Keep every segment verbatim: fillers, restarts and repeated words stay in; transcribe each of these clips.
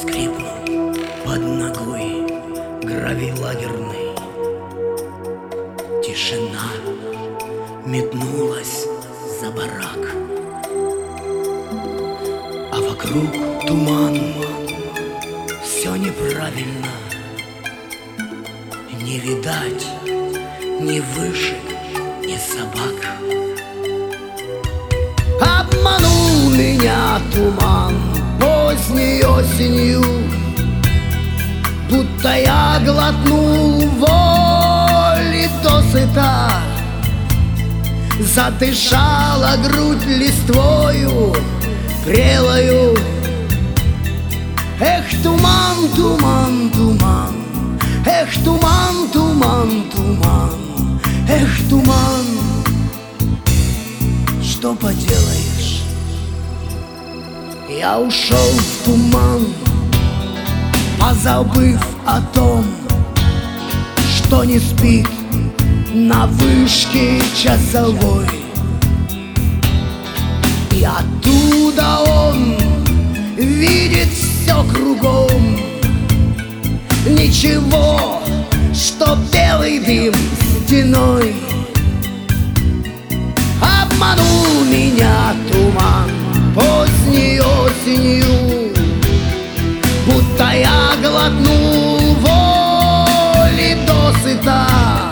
Скрипнул под ногой гравий лагерный. Тишина метнулась за барак, а вокруг туман. Все неправильно. Не видать ни вышек, ни собак. Обманул меня туман поздней осенью, будто я глотнул воли досыта. Задышала грудь листвою прелою. Эх, туман, туман, туман, эх, туман, туман, туман, эх, туман. Что поделаешь? Я ушел в туман, позабыв о том, что не спит на вышке часовой. И оттуда он видит все кругом. Ничего, что белый дым стеной. Обманул меня туман поздней осенью, будто я глотнул воли досыта.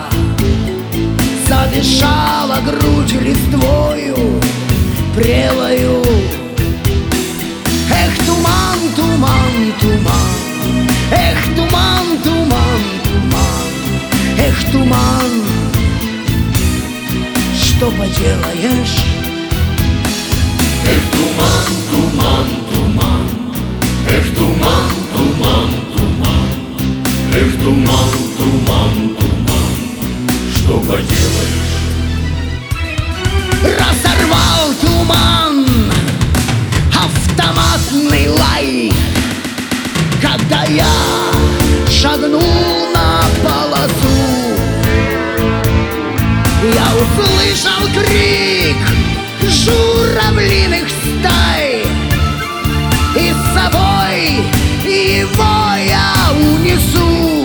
Задышала грудь листвою прелою. Эх, туман, туман, туман, эх, туман, туман, туман, эх, туман. Что поделаешь? Эх, туман, туман, туман, эх, туман, туман, туман, эх, туман, туман, туман. Что поделаешь? Разорвал туман автоматный лай, когда я шагнул на полосу. Я услышал крик журавлиных стай, и с собой его я унесу.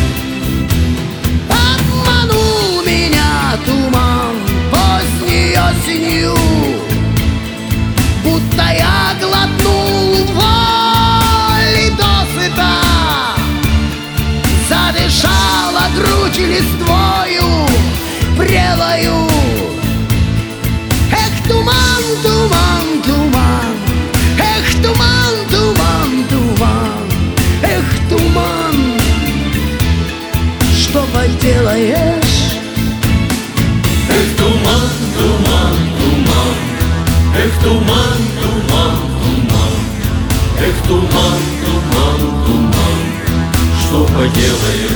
Обманул меня туман поздней осенью, будто я глотнул воли досыта. Задышала грудь листвою прелою. Эх, туман, туман, туман, эх, туман, туман, туман, эх, туман. Что поделаешь? Эх, туман, туман, туман, эх, туман, туман, туман, эх, туман, туман, туман. Что поделаешь?